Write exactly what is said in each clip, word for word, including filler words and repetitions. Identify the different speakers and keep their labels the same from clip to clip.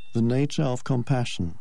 Speaker 1: The nature of compassion.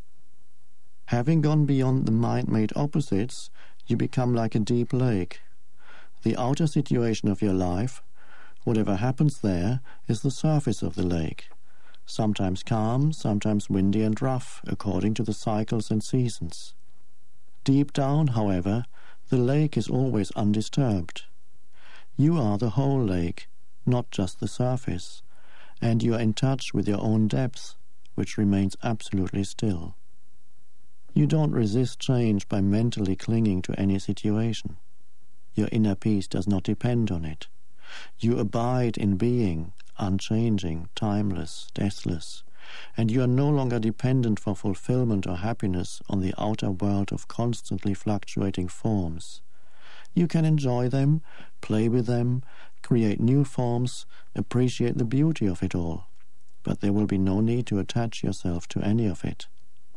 Speaker 1: Having gone beyond the mind-made opposites, you become like a deep lake. The outer situation of your life, whatever happens there, is the surface of the lake, sometimes calm, sometimes windy and rough, according to the cycles and seasons. Deep down, however, the lake is always undisturbed. You are the whole lake, not just the surface, and you are in touch with your own depth, which remains absolutely still. You don't resist change by mentally clinging to any situation. Your inner peace does not depend on it. You abide in being, unchanging, timeless, deathless, and you are no longer dependent for fulfillment or happiness on the outer world of constantly fluctuating forms. You can enjoy them, play with them, create new forms, appreciate the beauty of it all, but there will be no need to attach yourself to any of it.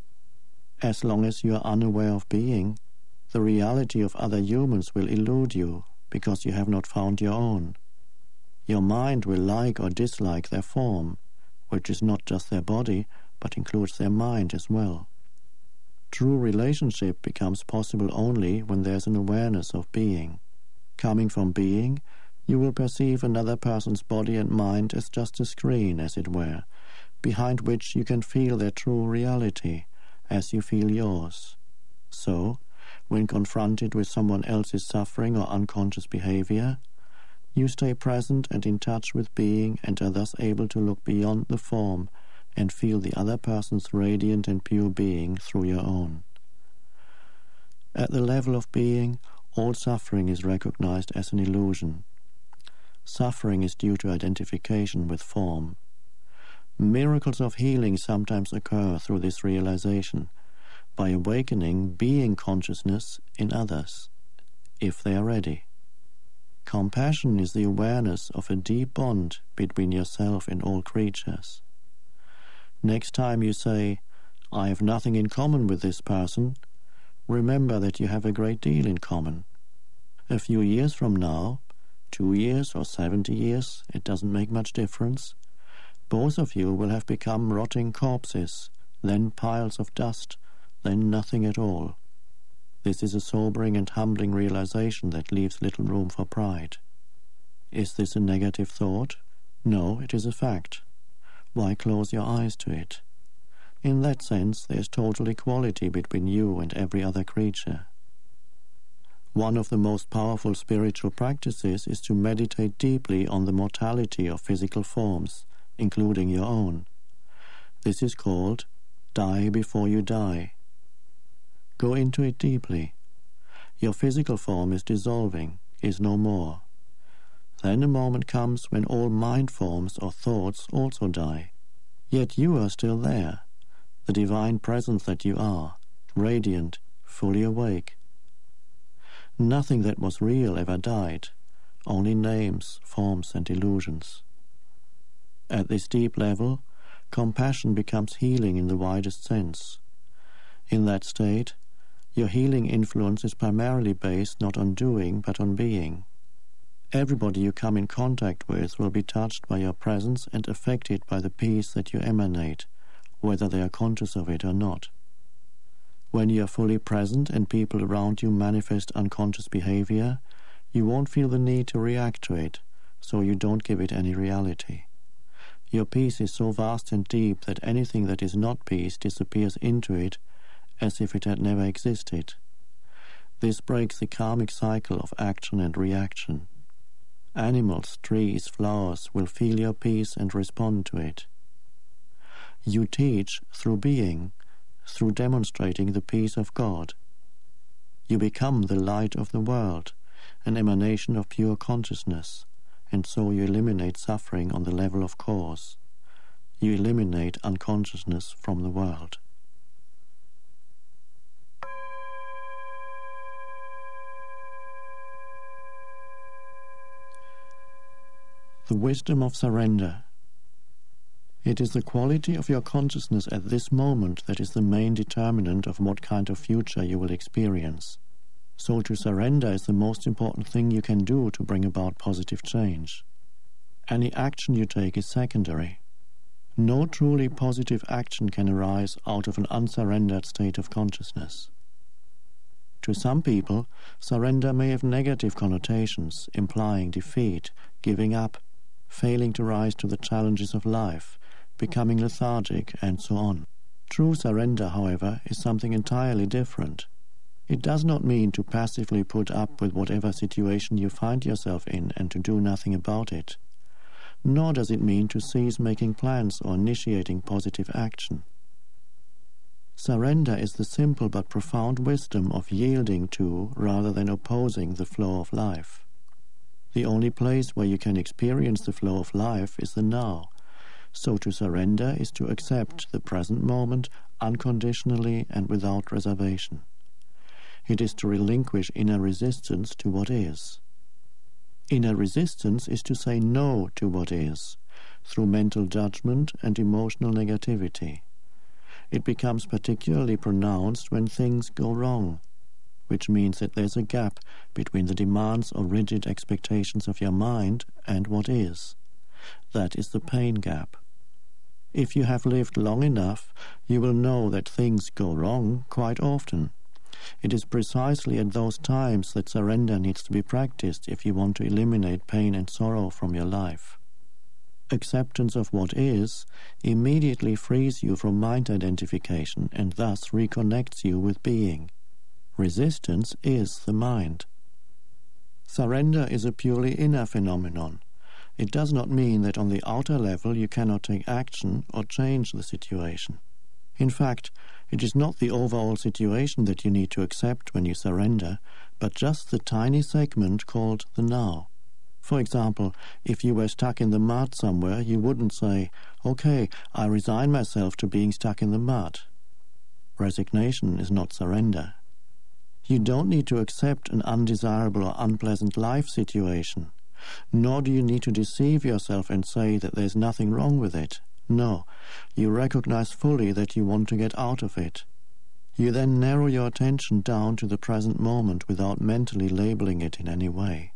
Speaker 1: As long as you are unaware of being, the reality of other humans will elude you because you have not found your own. Your mind will like or dislike their form, which is not just their body, but includes their mind as well. True relationship becomes possible only when there is an awareness of being. Coming from being, you will perceive another person's body and mind as just a screen, as it were, behind which you can feel their true reality, as you feel yours. So, when confronted with someone else's suffering or unconscious behavior, you stay present and in touch with being and are thus able to look beyond the form and feel the other person's radiant and pure being through your own. At the level of being, all suffering is recognized as an illusion. Suffering is due to identification with form. Miracles of healing sometimes occur through this realization, by awakening being consciousness in others, if they are ready. Compassion is the awareness of a deep bond between yourself and all creatures. Next time you say, "I have nothing in common with this person," remember that you have a great deal in common. A few years from now, two years or seventy years, it doesn't make much difference, both of you will have become rotting corpses, then piles of dust, then nothing at all. This is a sobering and humbling realization that leaves little room for pride. Is this a negative thought? No, it is a fact. Why close your eyes to it? In that sense, there is total equality between you and every other creature. One of the most powerful spiritual practices is to meditate deeply on the mortality of physical forms, including your own. This is called "die before you die." Go into it deeply. Your physical form is dissolving, is no more. Then a moment comes when all mind forms or thoughts also die. Yet you are still there, the divine presence that you are, radiant, fully awake. Nothing that was real ever died, only names, forms, and illusions. At this deep level, compassion becomes healing in the widest sense. In that state, your healing influence is primarily based not on doing but on being. Everybody you come in contact with will be touched by your presence and affected by the peace that you emanate, whether they are conscious of it or not. When you are fully present and people around you manifest unconscious behavior, you won't feel the need to react to it, so you don't give it any reality. Your peace is so vast and deep that anything that is not peace disappears into it as if it had never existed. This breaks the karmic cycle of action and reaction. Animals, trees, flowers will feel your peace and respond to it. You teach through being, through demonstrating the peace of God. You become the light of the world, an emanation of pure consciousness, and so you eliminate suffering on the level of cause. You eliminate unconsciousness from the world. The wisdom of surrender. It is the quality of your consciousness at this moment that is the main determinant of what kind of future you will experience. So to surrender is the most important thing you can do to bring about positive change. Any action you take is secondary. No truly positive action can arise out of an unsurrendered state of consciousness. To some people, surrender may have negative connotations, implying defeat, giving up, failing to rise to the challenges of life, becoming lethargic, and so on. True surrender, however, is something entirely different. It does not mean to passively put up with whatever situation you find yourself in and to do nothing about it. Nor does it mean to cease making plans or initiating positive action. Surrender is the simple but profound wisdom of yielding to rather than opposing the flow of life. The only place where you can experience the flow of life is the now. So to surrender is to accept the present moment unconditionally and without reservation. It is to relinquish inner resistance to what is. Inner resistance is to say no to what is, through mental judgment and emotional negativity. It becomes particularly pronounced when things go wrong, which means that there's a gap between the demands or rigid expectations of your mind and what is. That is the pain gap. If you have lived long enough, you will know that things go wrong quite often. It is precisely at those times that surrender needs to be practiced if you want to eliminate pain and sorrow from your life. Acceptance of what is immediately frees you from mind identification and thus reconnects you with being. Resistance is the mind. Surrender is a purely inner phenomenon. It does not mean that on the outer level you cannot take action or change the situation. In fact, it is not the overall situation that you need to accept when you surrender, but just the tiny segment called the now. For example, if you were stuck in the mud somewhere, you wouldn't say, "Okay, I resign myself to being stuck in the mud." Resignation is not surrender. You don't need to accept an undesirable or unpleasant life situation, nor do you need to deceive yourself and say that there's nothing wrong with it. No, you recognize fully that you want to get out of it. You then narrow your attention down to the present moment without mentally labeling it in any way.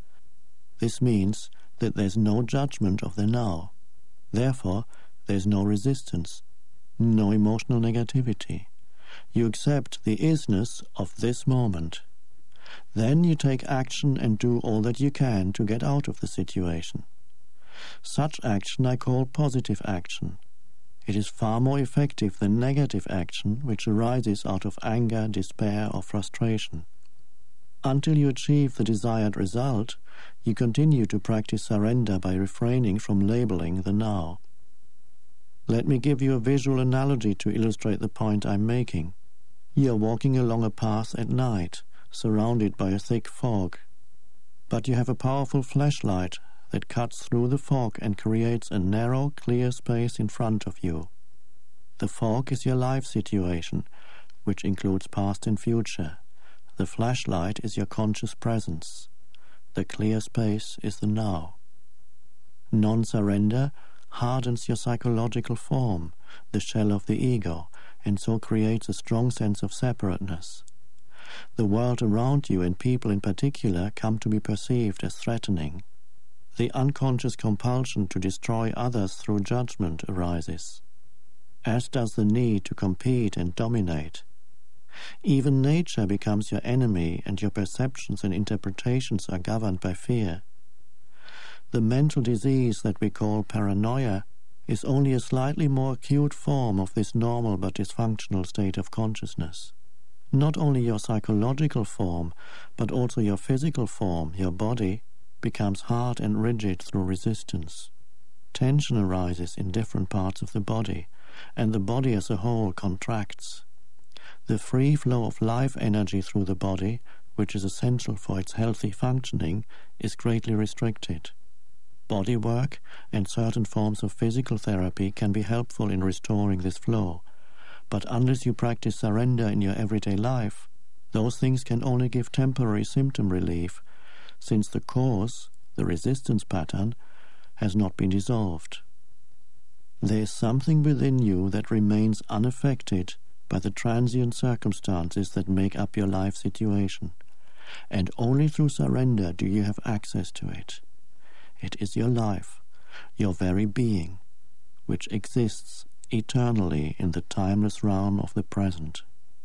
Speaker 1: This means that there's no judgment of the now. Therefore, there's no resistance, no emotional negativity. You accept the isness of this moment. Then you take action and do all that you can to get out of the situation. Such action I call positive action. It is far more effective than negative action, which arises out of anger, despair, or frustration. Until you achieve the desired result, you continue to practice surrender by refraining from labeling the now. Let me give you a visual analogy to illustrate the point I'm making. You are walking along a path at night, surrounded by a thick fog. But you have a powerful flashlight that cuts through the fog and creates a narrow, clear space in front of you. The fog is your life situation, which includes past and future. The flashlight is your conscious presence. The clear space is the now. Non-surrender hardens your psychological form, the shell of the ego, and so creates a strong sense of separateness. The world around you, and people in particular, come to be perceived as threatening. The unconscious compulsion to destroy others through judgment arises, as does the need to compete and dominate. Even nature becomes your enemy, and your perceptions and interpretations are governed by fear. The mental disease that we call paranoia is only a slightly more acute form of this normal but dysfunctional state of consciousness. Not only your psychological form, but also your physical form, your body, becomes hard and rigid through resistance. Tension arises in different parts of the body, and the body as a whole contracts. The free flow of life energy through the body, which is essential for its healthy functioning, is greatly restricted. Body work and certain forms of physical therapy can be helpful in restoring this flow, but unless you practice surrender in your everyday life, those things can only give temporary symptom relief, since the cause, the resistance pattern, has not been dissolved. There is something within you that remains unaffected by the transient circumstances that make up your life situation, and only through surrender do you have access to it. It is your life, your very being. which exists eternally in the timeless realm of the present.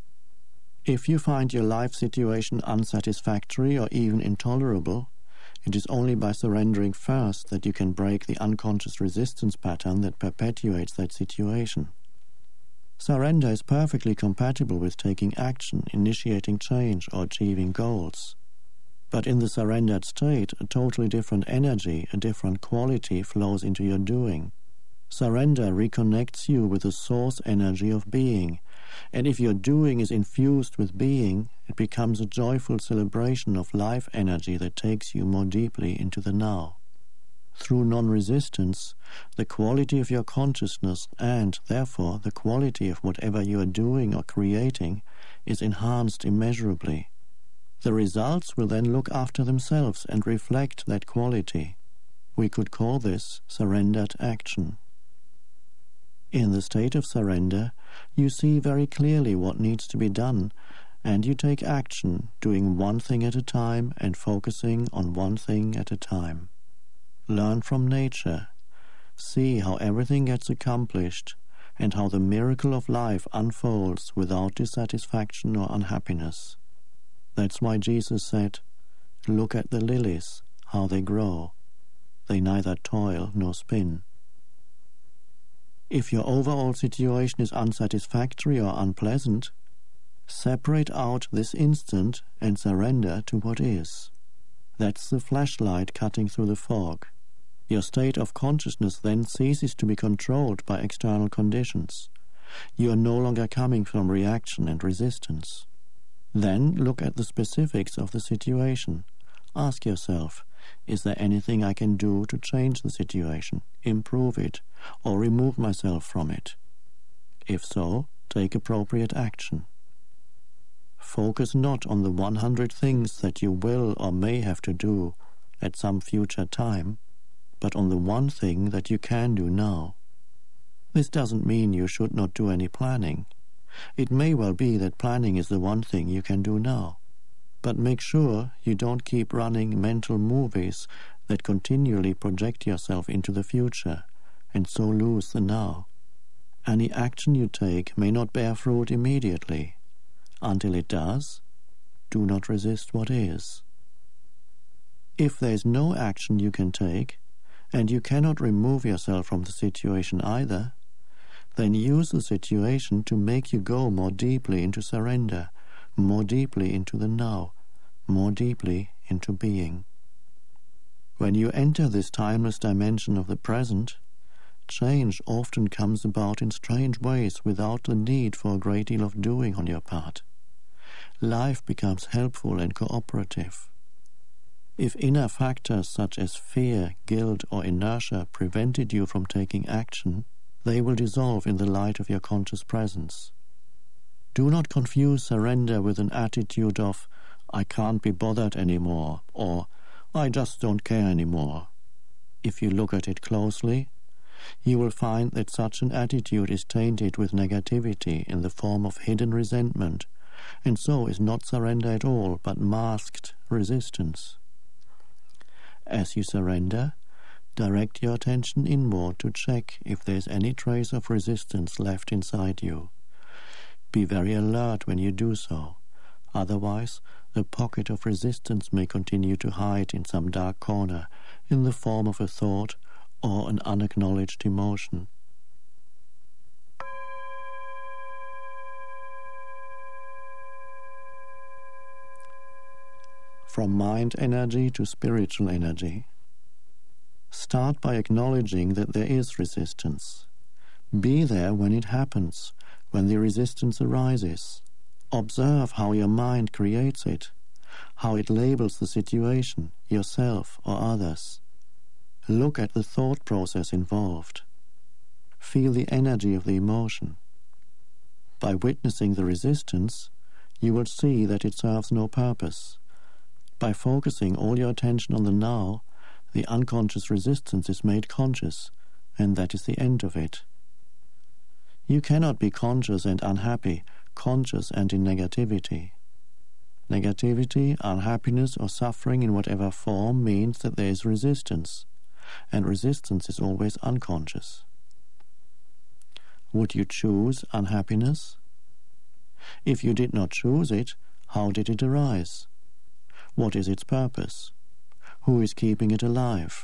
Speaker 1: If you find your life situation unsatisfactory or even intolerable, it is only by surrendering first that you can break the unconscious resistance pattern that perpetuates that situation. Surrender is perfectly compatible with taking action, initiating change, or achieving goals. But in the surrendered state, a totally different energy, a different quality flows into your doing. Surrender reconnects you with the source energy of being, and if your doing is infused with being, it becomes a joyful celebration of life energy that takes you more deeply into the now. Through non-resistance, the quality of your consciousness and, therefore, the quality of whatever you are doing or creating is enhanced immeasurably. The results will then look after themselves and reflect that quality. We could call this surrendered action. In the state of surrender, you see very clearly what needs to be done, and you take action, doing one thing at a time and focusing on one thing at a time. Learn from nature. See how everything gets accomplished and how the miracle of life unfolds without dissatisfaction or unhappiness. That's why Jesus said, "Look at the lilies, how they grow. They neither toil nor spin." If your overall situation is unsatisfactory or unpleasant, separate out this instant and surrender to what is. That's the flashlight cutting through the fog. Your state of consciousness then ceases to be controlled by external conditions. You are no longer coming from reaction and resistance. Then look at the specifics of the situation. Ask yourself, is there anything I can do to change the situation, improve it, or remove myself from it? If so, take appropriate action. Focus not on the one hundred things that you will or may have to do at some future time, but on the one thing that you can do now. This doesn't mean you should not do any planning. It may well be that planning is the one thing you can do now. But make sure you don't keep running mental movies that continually project yourself into the future and so lose the now. Any action you take may not bear fruit immediately. Until it does, do not resist what is. If there is no action you can take, and you cannot remove yourself from the situation either, then use the situation to make you go more deeply into surrender, more deeply into the now, more deeply into being. When you enter this timeless dimension of the present, change often comes about in strange ways without the need for a great deal of doing on your part. Life becomes helpful and cooperative. If inner factors such as fear, guilt, or inertia prevented you from taking action, they will dissolve in the light of your conscious presence. Do not confuse surrender with an attitude of, "I can't be bothered anymore," or "I just don't care anymore." If you look at it closely, you will find that such an attitude is tainted with negativity in the form of hidden resentment, and so is not surrender at all, but masked resistance. As you surrender, direct your attention inward to check if there is any trace of resistance left inside you. Be very alert when you do so. Otherwise, a pocket of resistance may continue to hide in some dark corner in the form of a thought or an unacknowledged emotion. From mind energy to spiritual energy. Start by acknowledging that there is resistance. Be there when it happens, when the resistance arises. Observe how your mind creates it, how it labels the situation, yourself or others. Look at the thought process involved. Feel the energy of the emotion. By witnessing the resistance, you will see that it serves no purpose. By focusing all your attention on the now, the unconscious resistance is made conscious, and that is the end of it. You cannot be conscious and unhappy, conscious and in negativity. Negativity, unhappiness, or suffering in whatever form means that there is resistance, and resistance is always unconscious. Would you choose unhappiness? If you did not choose it, how did it arise? What is its purpose? Who is keeping it alive?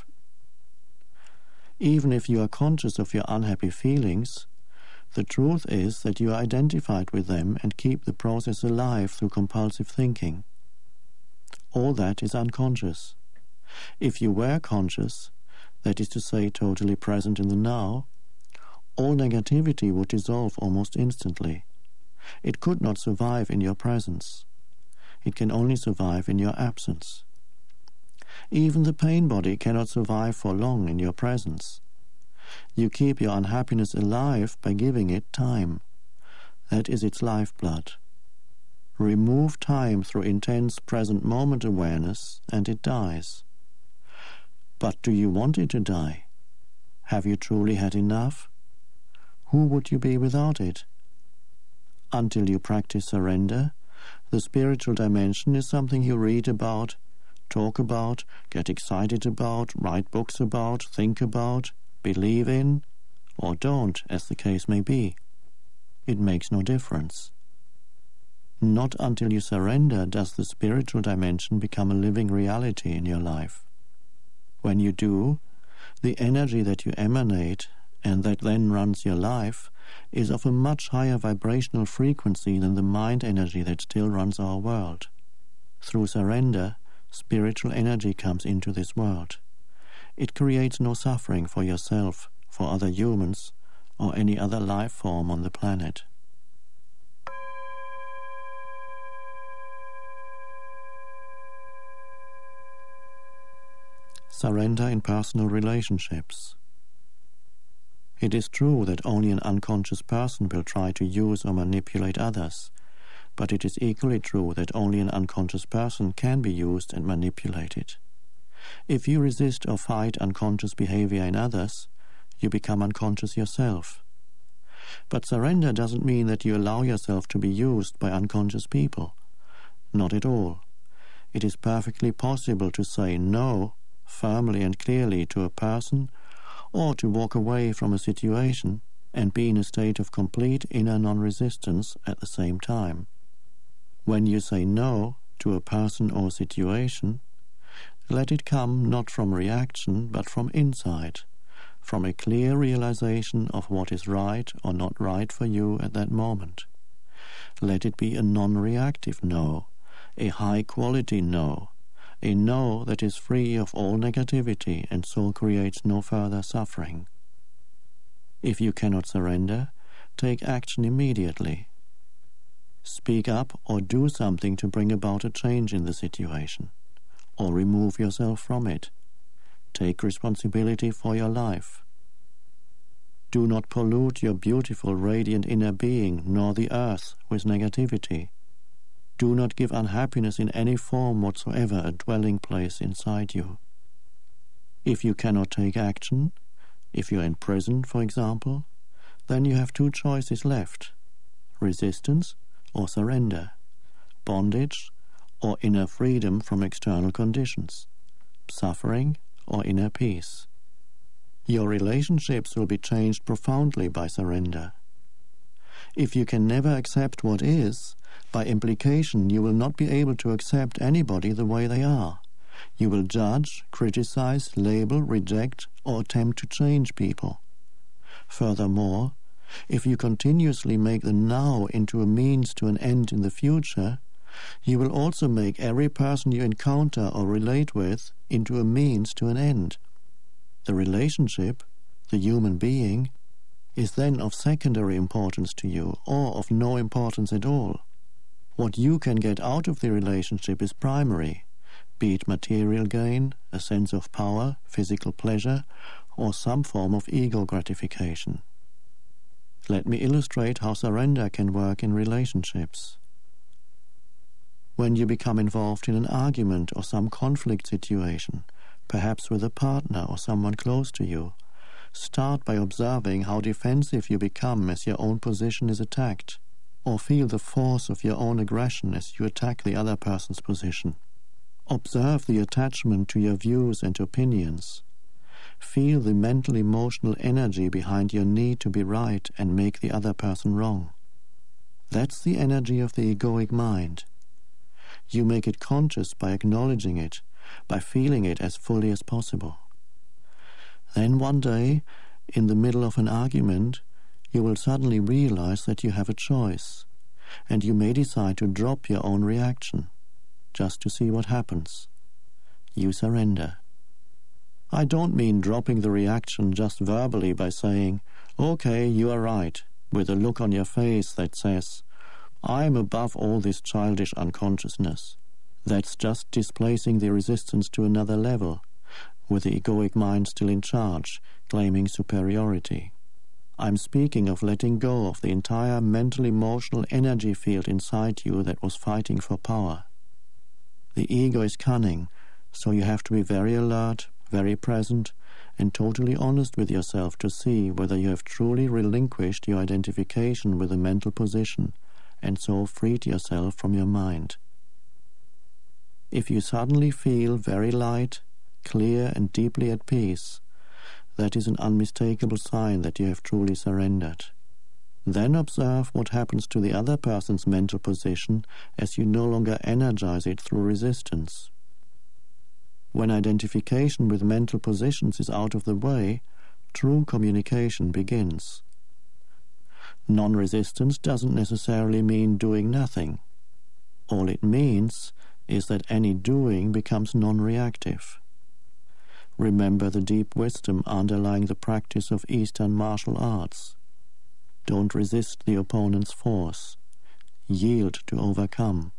Speaker 1: Even if you are conscious of your unhappy feelings, the truth is that you are identified with them and keep the process alive through compulsive thinking. All that is unconscious. If you were conscious, that is to say totally present in the now, all negativity would dissolve almost instantly. It could not survive in your presence. It can only survive in your absence. Even the pain body cannot survive for long in your presence. You keep your unhappiness alive by giving it time. That is its lifeblood. Remove time through intense present moment awareness and it dies. But do you want it to die? Have you truly had enough? Who would you be without it? Until you practice surrender, the spiritual dimension is something you read about, talk about, get excited about, write books about, think about, believe in, or don't, as the case may be. It makes no difference. Not until you surrender does the spiritual dimension become a living reality in your life. When you do, the energy that you emanate and that then runs your life is of a much higher vibrational frequency than the mind energy that still runs our world. Through surrender, spiritual energy comes into this world. It creates no suffering for yourself, for other humans, or any other life form on the planet. Surrender in personal relationships. It is true that only an unconscious person will try to use or manipulate others, but it is equally true that only an unconscious person can be used and manipulated. If you resist or fight unconscious behavior in others, you become unconscious yourself. But surrender doesn't mean that you allow yourself to be used by unconscious people. Not at all. It is perfectly possible to say no firmly and clearly to a person, or to walk away from a situation and be in a state of complete inner non-resistance at the same time. When you say no to a person or situation, let it come not from reaction but from inside, from a clear realization of what is right or not right for you at that moment. Let it be a non-reactive no, a high-quality no, a no that is free of all negativity and so creates no further suffering. If you cannot surrender, take action immediately. Speak up or do something to bring about a change in the situation, or remove yourself from it. Take responsibility for your life. Do not pollute your beautiful, radiant inner being, nor the earth, with negativity. Do not give unhappiness in any form whatsoever a dwelling place inside you. If you cannot take action, if you are in prison, for example, then you have two choices left: resistance or surrender, bondage or inner freedom from external conditions, suffering or inner peace. Your relationships will be changed profoundly by surrender. If you can never accept what is, by implication you will not be able to accept anybody the way they are. You will judge, criticize, label, reject, or attempt to change people. Furthermore, if you continuously make the now into a means to an end in the future, you will also make every person you encounter or relate with into a means to an end. The relationship, the human being, is then of secondary importance to you, or of no importance at all. What you can get out of the relationship is primary, be it material gain, a sense of power, physical pleasure, or some form of ego gratification. Let me illustrate how surrender can work in relationships. When you become involved in an argument or some conflict situation, perhaps with a partner or someone close to you, start by observing how defensive you become as your own position is attacked, or feel the force of your own aggression as you attack the other person's position. Observe the attachment to your views and opinions. Feel feel the mental-emotional energy behind your need to be right and make the other person wrong. That's the energy of the egoic mind. You make it conscious by acknowledging it, by feeling it as fully as possible. Then one day, in the middle of an argument, you will suddenly realize that you have a choice, and you may decide to drop your own reaction, just to see what happens. You surrender. I don't mean dropping the reaction just verbally by saying, "Okay, you are right," with a look on your face that says, "I am above all this childish unconsciousness." That's just displacing the resistance to another level, with the egoic mind still in charge, claiming superiority. I'm speaking of letting go of the entire mental-emotional energy field inside you that was fighting for power. The ego is cunning, so you have to be very alert, very present, and totally honest with yourself to see whether you have truly relinquished your identification with the mental position and so freed yourself from your mind. If you suddenly feel very light, clear, and deeply at peace, that is an unmistakable sign that you have truly surrendered. Then observe what happens to the other person's mental position as you no longer energize it through resistance. When identification with mental positions is out of the way, true communication begins. Non-resistance doesn't necessarily mean doing nothing. All it means is that any doing becomes non-reactive. Remember the deep wisdom underlying the practice of Eastern martial arts. Don't resist the opponent's force. Yield to overcome.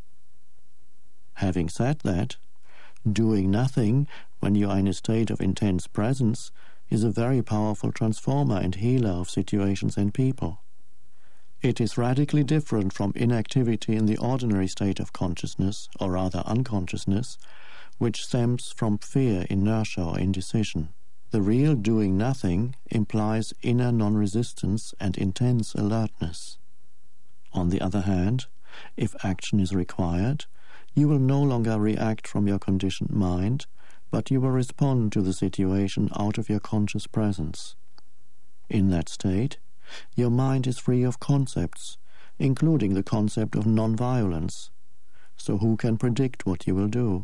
Speaker 1: Having said that, doing nothing when you are in a state of intense presence is a very powerful transformer and healer of situations and people. It is radically different from inactivity in the ordinary state of consciousness, or rather unconsciousness, which stems from fear, inertia, or indecision. The real doing nothing implies inner non-resistance and intense alertness. On the other hand, if action is required, you will no longer react from your conditioned mind, but you will respond to the situation out of your conscious presence. In that state, your mind is free of concepts, including the concept of non-violence. So who can predict what you will do?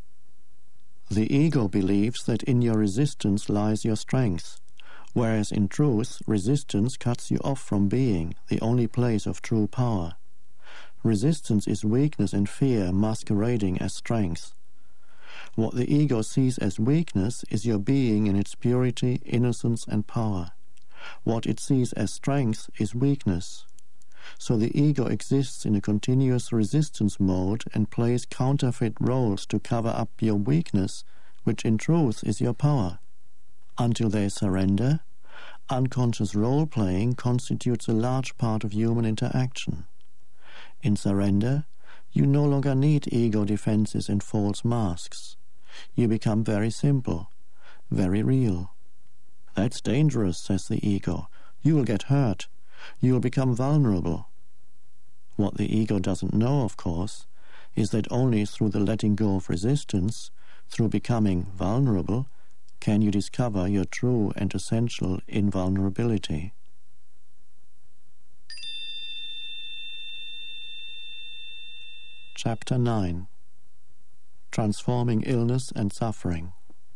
Speaker 1: The ego believes that in your resistance lies your strength, whereas in truth, resistance cuts you off from being, the only place of true power. Resistance is weakness and fear masquerading as strength. What the ego sees as weakness is your being in its purity, innocence, and power. What it sees as strength is weakness. So the ego exists in a continuous resistance mode and plays counterfeit roles to cover up your weakness, which in truth is your power. Until they surrender, unconscious role-playing constitutes a large part of human interaction. In surrender, you no longer need ego defenses and false masks. You become very simple, very real. That's dangerous, says the ego. You will get hurt. You will become vulnerable. What the ego doesn't know, of course, is that only through the letting go of resistance, through becoming vulnerable, can you discover your true and essential invulnerability. Chapter nine. Transforming Illness and Suffering.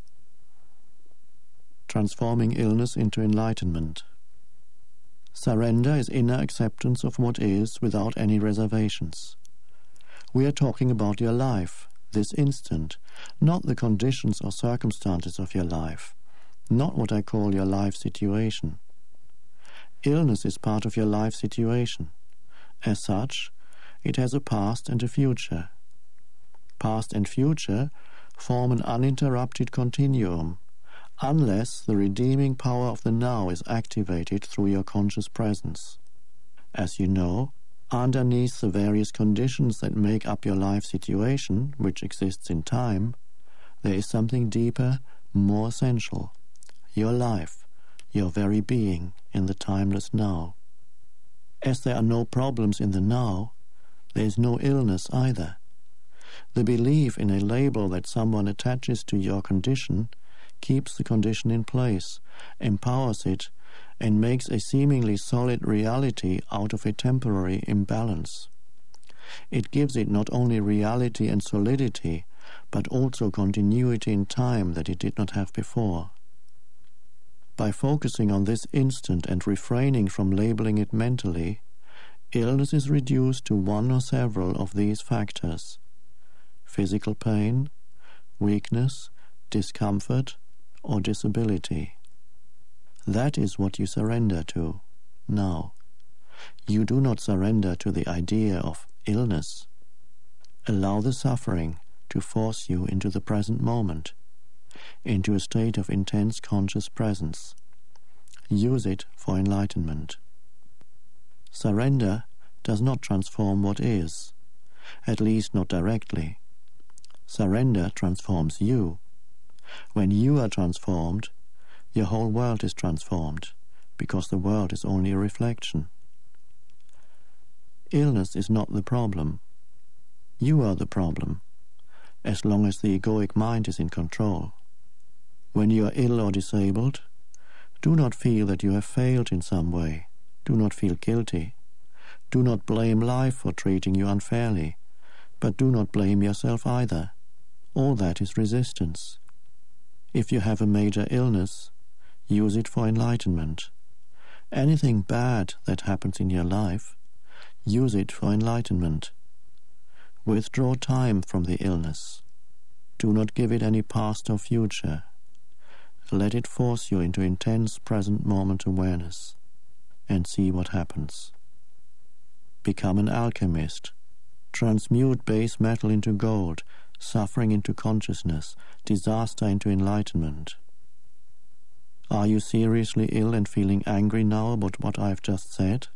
Speaker 1: Transforming illness into enlightenment. Surrender is inner acceptance of what is without any reservations. We are talking about your life, this instant, not the conditions or circumstances of your life, not what I call your life situation. Illness is part of your life situation. As such, it has a past and a future. Past and future form an uninterrupted continuum, unless the redeeming power of the now is activated through your conscious presence. As you know, underneath the various conditions that make up your life situation, which exists in time, there is something deeper, more essential, your life, your very being in the timeless now. As there are no problems in the now, there is no illness either. The belief in a label that someone attaches to your condition keeps the condition in place, empowers it, and makes a seemingly solid reality out of a temporary imbalance. It gives it not only reality and solidity, but also continuity in time that it did not have before. By focusing on this instant and refraining from labeling it mentally, illness is reduced to one or several of these factors: physical pain, weakness, discomfort, or disability. That is what you surrender to now. You do not surrender to the idea of illness. Allow the suffering to force you into the present moment, into a state of intense conscious presence. Use it for enlightenment. Surrender does not transform what is, at least not directly. Surrender transforms you. When you are transformed, your whole world is transformed, because the world is only a reflection. Illness is not the problem. You are the problem, as long as the egoic mind is in control. When you are ill or disabled, do not feel that you have failed in some way. Do not feel guilty. Do not blame life for treating you unfairly, but do not blame yourself either. All that is resistance. If you have a major illness, use it for enlightenment. Anything bad that happens in your life, use it for enlightenment. Withdraw time from the illness. Do not give it any past or future. Let it force you into intense present moment awareness, and see what happens. Become an alchemist. Transmute base metal into gold, suffering into consciousness, disaster into enlightenment. Are you seriously ill and feeling angry now about what I have just said?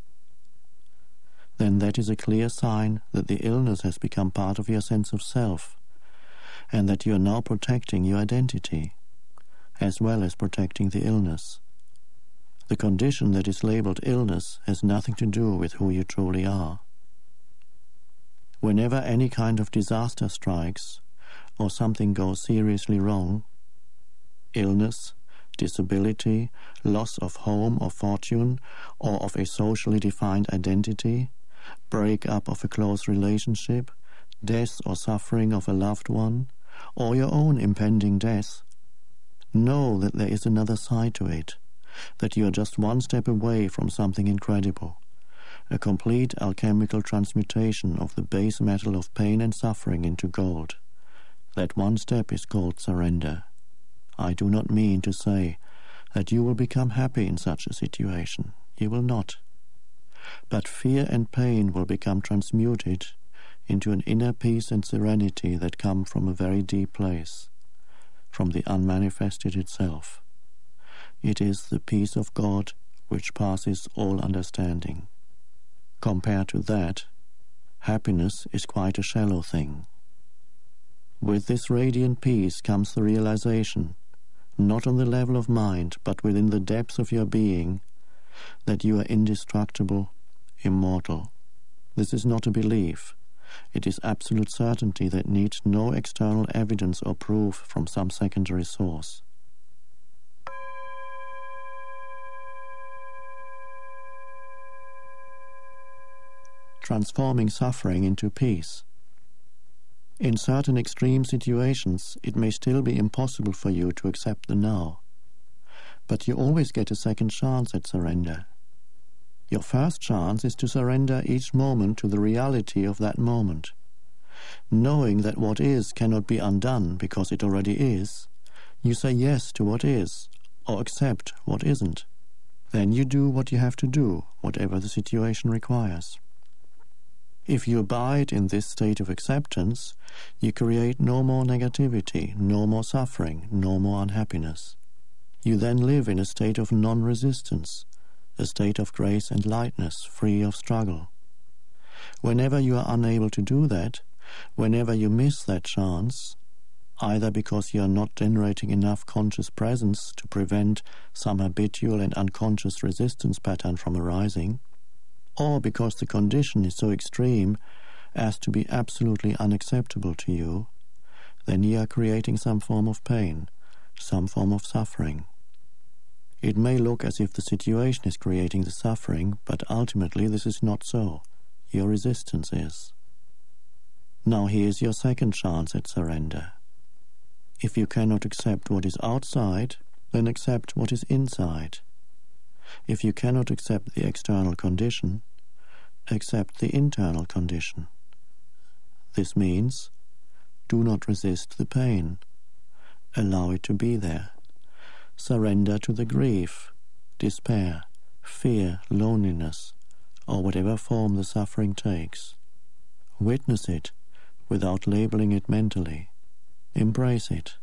Speaker 1: Then that is a clear sign that the illness has become part of your sense of self, and that you are now protecting your identity, as well as protecting the illness. The condition that is labeled illness has nothing to do with who you truly are. Whenever any kind of disaster strikes, or something goes seriously wrong, illness, disability, loss of home or fortune, or of a socially defined identity, break-up of a close relationship, death or suffering of a loved one, or your own impending death, know that there is another side to it, that you are just one step away from something incredible, a complete alchemical transmutation of the base metal of pain and suffering into gold. That one step is called surrender. I do not mean to say that you will become happy in such a situation. You will not. But fear and pain will become transmuted into an inner peace and serenity that come from a very deep place, from the unmanifested itself. It is the peace of God which passes all understanding. Compared to that, happiness is quite a shallow thing. With this radiant peace comes the realization, not on the level of mind, but within the depths of your being, that you are indestructible, immortal. This is not a belief. It is absolute certainty that needs no external evidence or proof from some secondary source. Transforming suffering into peace. In certain extreme situations, it may still be impossible for you to accept the now, but you always get a second chance at surrender. Your first chance is to surrender each moment to the reality of that moment. Knowing that what is cannot be undone because it already is, you say yes to what is, or accept what isn't. Then you do what you have to do, whatever the situation requires. If you abide in this state of acceptance, you create no more negativity, no more suffering, no more unhappiness. You then live in a state of non-resistance, a state of grace and lightness, free of struggle. Whenever you are unable to do that, whenever you miss that chance, either because you are not generating enough conscious presence to prevent some habitual and unconscious resistance pattern from arising, or because the condition is so extreme as to be absolutely unacceptable to you, then you are creating some form of pain, some form of suffering. It may look as if the situation is creating the suffering, but ultimately this is not so. Your resistance is. Now here is your second chance at surrender. If you cannot accept what is outside, then accept what is inside. If you cannot accept the external condition, accept the internal condition. This means, do not resist the pain. Allow it to be there. Surrender to the grief, despair, fear, loneliness, or whatever form the suffering takes. Witness it without labeling it mentally. Embrace it.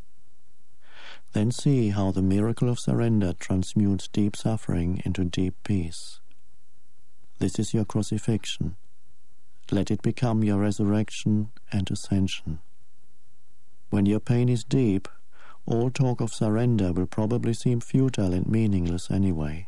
Speaker 1: Then see how the miracle of surrender transmutes deep suffering into deep peace. This is your crucifixion. Let it become your resurrection and ascension. When your pain is deep, all talk of surrender will probably seem futile and meaningless anyway.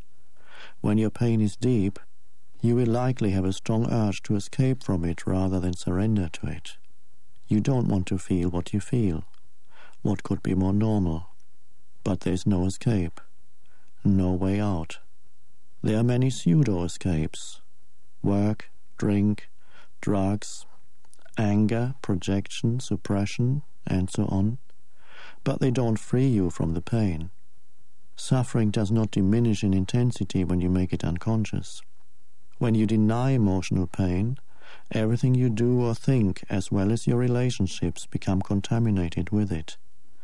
Speaker 1: When your pain is deep, you will likely have a strong urge to escape from it rather than surrender to it. You don't want to feel what you feel. What could be more normal? But there is no escape, no way out. There are many pseudo-escapes. Work, drink, drugs, anger, projection, suppression, and so on. But they don't free you from the pain. Suffering does not diminish in intensity when you make it unconscious. When you deny emotional pain, everything you do or think, as well as your relationships, become contaminated with it.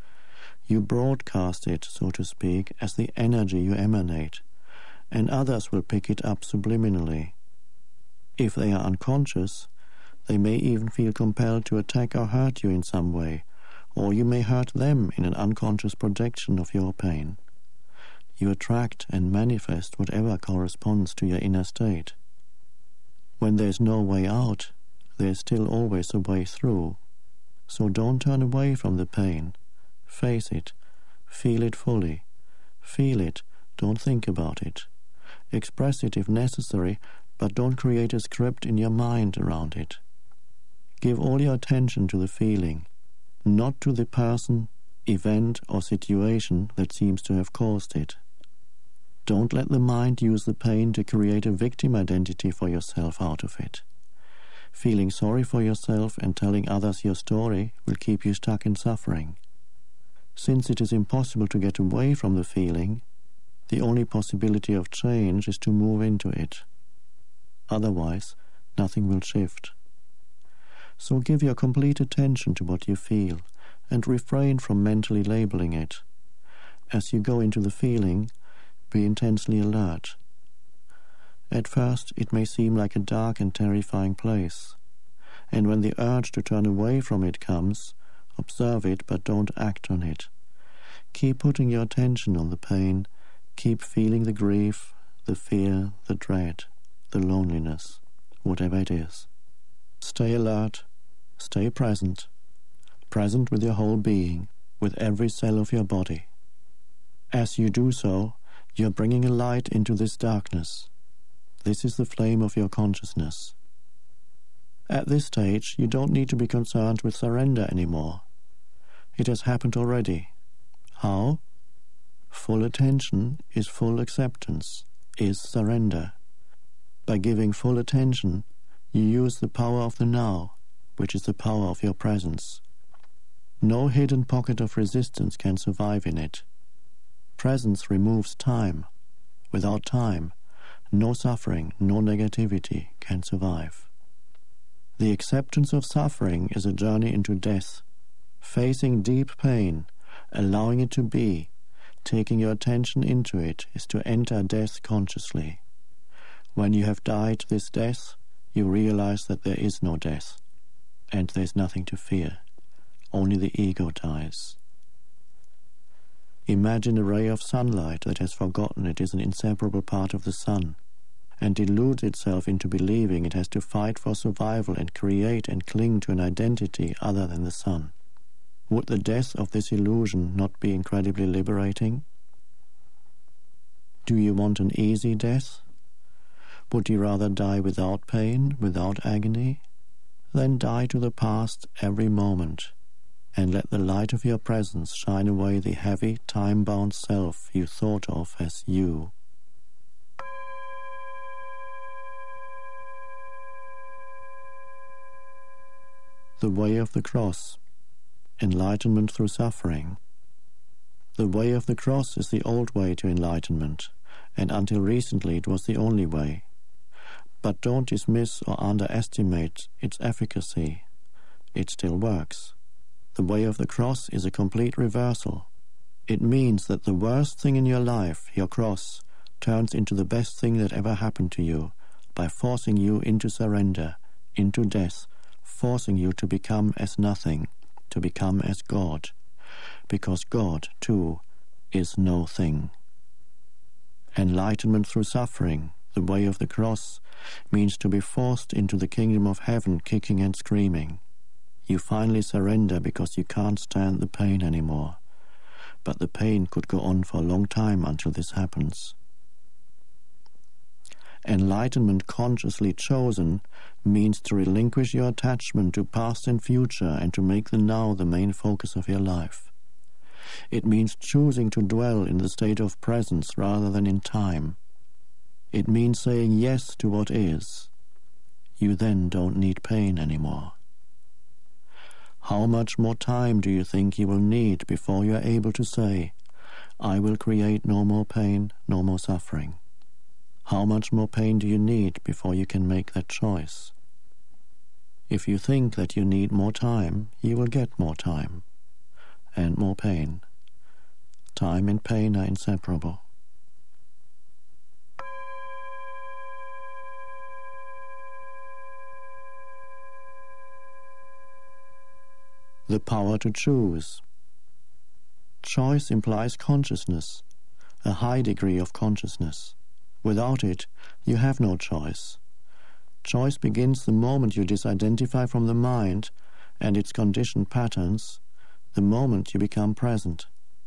Speaker 1: You broadcast it, so to speak, as the energy you emanate, and others will pick it up subliminally. If they are unconscious, they may even feel compelled to attack or hurt you in some way, or you may hurt them in an unconscious projection of your pain. You attract and manifest whatever corresponds to your inner state. When there is no way out, there is still always a way through. So don't turn away from the pain. Face it. Feel it fully. Feel it. Don't think about it. Express it if necessary, but don't create a script in your mind around it. Give all your attention to the feeling, not to the person, event, or situation that seems to have caused it. Don't let the mind use the pain to create a victim identity for yourself out of it. Feeling sorry for yourself and telling others your story will keep you stuck in suffering. Since it is impossible to get away from the feeling, the only possibility of change is to move into it. Otherwise, nothing will shift. So give your complete attention to what you feel and refrain from mentally labeling it. As you go into the feeling, be intensely alert. At first, it may seem like a dark and terrifying place, and when the urge to turn away from it comes, observe it but don't act on it. Keep putting your attention on the pain, keep feeling the grief, the fear, the dread, the loneliness, whatever it is. Stay alert, stay present, present with your whole being, with every cell of your body. As you do so, you are bringing a light into this darkness. This is the flame of your consciousness. At this stage, you don't need to be concerned with surrender anymore. It has happened already. How? Full attention is full acceptance, is surrender. By giving full attention, you use the power of the now, which is the power of your presence. No hidden pocket of resistance can survive in it. Presence removes time. Without time, no suffering, no negativity can survive. The acceptance of suffering is a journey into death, facing deep pain, allowing it to be, taking your attention into it is to enter death consciously. When you have died this death, you realize that there is no death, and there is nothing to fear. Only the ego dies. Imagine a ray of sunlight that has forgotten it is an inseparable part of the sun, and deludes itself into believing it has to fight for survival and create and cling to an identity other than the sun. Would the death of this illusion not be incredibly liberating? Do you want an easy death? Would you rather die without pain, without agony? Then die to the past every moment. and let the light of your presence shine away the heavy, time-bound self you thought of as you. The way of the cross, enlightenment through suffering. The way of the cross is the old way to enlightenment, and until recently it was the only way. But don't dismiss or underestimate its efficacy. It still works. The way of the cross is a complete reversal. It means that the worst thing in your life, your cross, turns into the best thing that ever happened to you by forcing you into surrender, into death, forcing you to become as nothing, to become as God, because God, too, is no thing. Enlightenment through suffering, the way of the cross, means to be forced into the kingdom of heaven kicking and screaming. You finally surrender because you can't stand the pain anymore. But the pain could go on for a long time until this happens. Enlightenment consciously chosen means to relinquish your attachment to past and future and to make the now the main focus of your life. It means choosing to dwell in the state of presence rather than in time. It means saying yes to what is. You then don't need pain anymore. How much more time do you think you will need before you are able to say, I will create no more pain, no more suffering? How much more pain do you need before you can make that choice? If you think that you need more time, you will get more time and more pain. Time and pain are inseparable. The power to choose. Choice implies consciousness, a high degree of consciousness. Without it, you have no choice. Choice begins the moment you disidentify from the mind and its conditioned patterns, the moment you become present.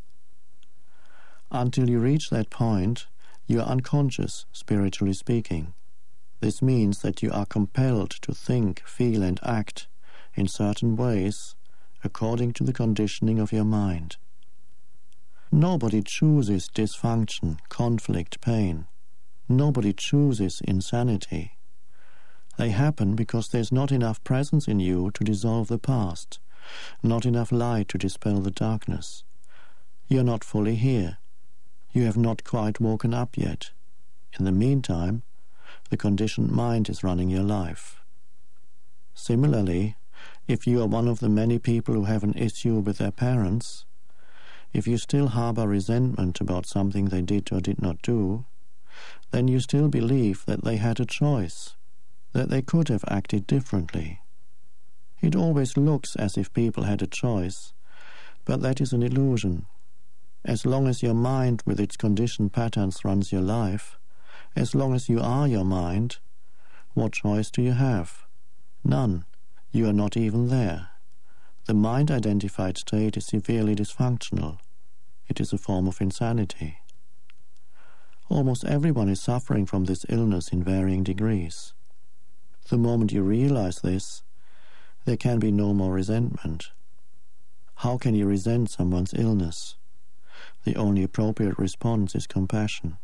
Speaker 1: Until you reach that point, you are unconscious, spiritually speaking. This means that you are compelled to think, feel, and act in certain ways according to the conditioning of your mind. Nobody chooses dysfunction, conflict, pain. Nobody chooses insanity. They happen because there's not enough presence in you to dissolve the past, not enough light to dispel the darkness. You're not fully here. You have not quite woken up yet. In the meantime, the conditioned mind is running your life. Similarly, if you are one of the many people who have an issue with their parents, if you still harbor resentment about something they did or did not do, then you still believe that they had a choice, that they could have acted differently. It always looks as if people had a choice, but that is an illusion. As long as your mind with its conditioned patterns runs your life, as long as you are your mind, what choice do you have? None. You are not even there. The mind-identified state is severely dysfunctional. It is a form of insanity. Almost everyone is suffering from this illness in varying degrees. The moment you realize this, there can be no more resentment. How can you resent someone's illness? The only appropriate response is compassion.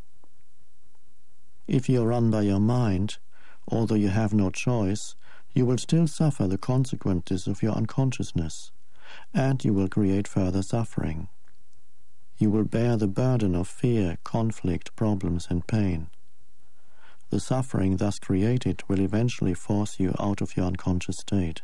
Speaker 1: If you are run by your mind, although you have no choice, you will still suffer the consequences of your unconsciousness, and you will create further suffering. You will bear the burden of fear, conflict, problems, and pain. The suffering thus created will eventually force you out of your unconscious state.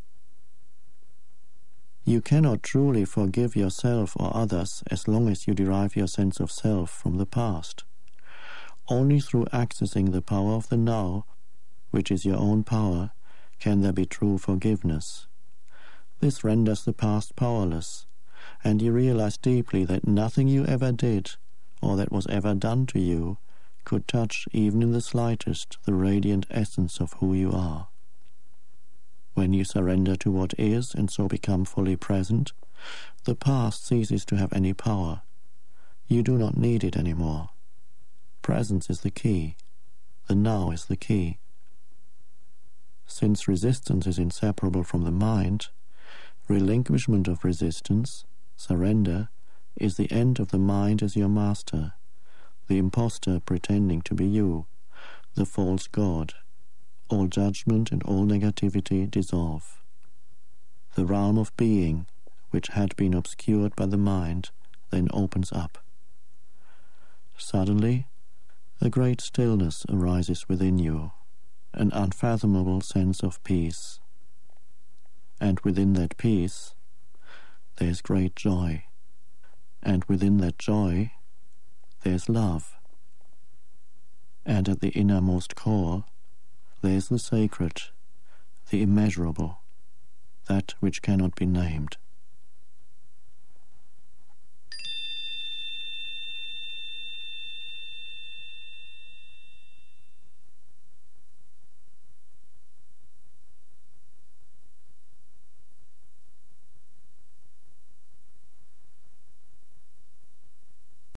Speaker 1: You cannot truly forgive yourself or others as long as you derive your sense of self from the past. Only through accessing the power of the now, which is your own power, can there be true forgiveness. This renders the past powerless, and you realize deeply that nothing you ever did, or that was ever done to you, could touch even in the slightest the radiant essence of who you are. When you surrender to what is and so become fully present, the past ceases to have any power. You do not need it anymore. Presence is the key. The now is the key. Since resistance is inseparable from the mind, Relinquishment of resistance, surrender, is the end of the mind as your master, the impostor pretending to be you, the false god. All judgment and all negativity dissolve. The realm of being, which had been obscured by the mind, then opens up. Suddenly, a great stillness arises within you, an unfathomable sense of peace. And within that peace, there's great joy. And within that joy, there's love. And at the innermost core, there's the sacred, the immeasurable, that which cannot be named.